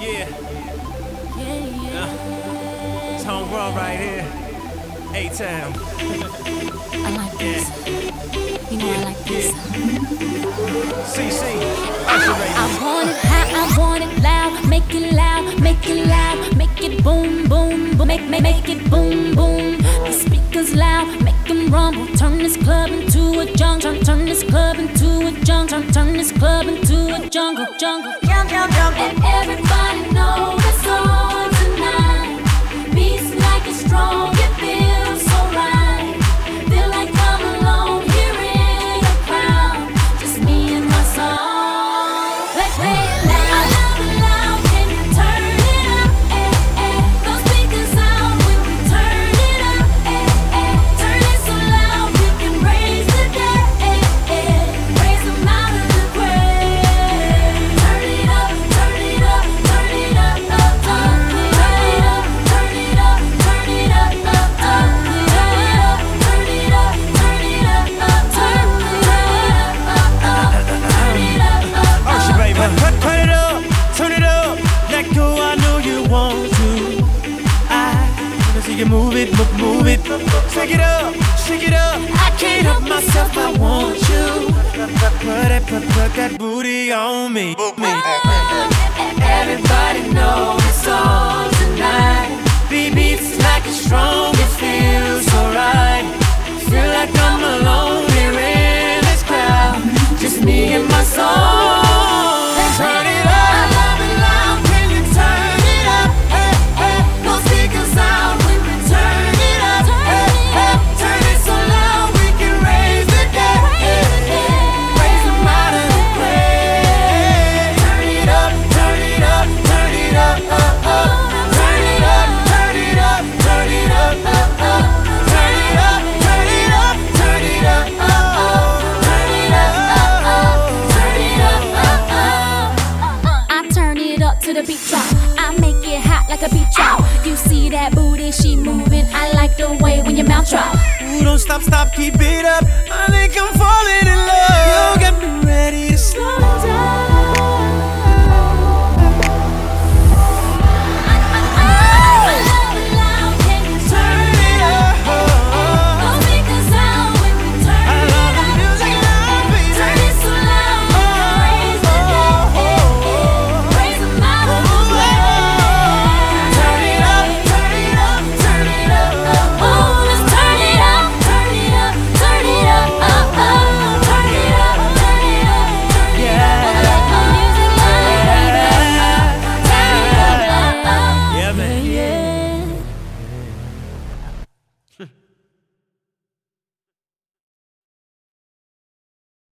Yeah. It's homegrown right here. A-Town. I like this. You know I like this. CC. Usher, baby. I want it hot, I want it loud. Make it loud, make it loud. Make it boom, boom, boom. Make it boom, boom. The speakers loud, make them rumble. Turn this club into a jungle. Turn this club into a jungle. Turn this club into a jungle. And everybody know the song tonight. Beats like it's strong, it feels so right. Feel like I'm alone here in a crowd. Just me and my song. Let's play it loud. I love it loud. Can you turn it up? Those speakers out when we turn it up. Turn it so loud we can raise the dead. Raise them out of the grave. Turn it up, turn it up, turn it up, up, up. Turn it up, turn it up, turn it up, up, up. Turn it up, turn it up, turn it up, up, turn it up, up, up. Turn it up, up, up. Usher, baby. Turn it up, turn it up. Let go, I know you want to. I wanna see you move it, move it. Shake it up, shake it up. I can't help myself, I want you. Put that booty on me. Everybody knows the song tonight. Beats like it's strong, it feels so right. Feel like I'm alone here in this crowd. Just me and my song. Turn it up. I love it loud. Can you turn it up? No speakers out when we turn it up. Turn it so loud we can raise the dead. Raise them out of the grave. Turn it up, turn it up, turn it up, up, up. Turn it up, turn it up, turn it up, up, up. Turn it up, turn it up, turn it up, up, up. Turn it up, up, up. Turn it up, up, up. I turn it up to the beat drop. I make it hot like a beat drop. You see that booty, she moving. I like the way when your mouth drop. Ooh, don't stop, keep it up. I think I'm falling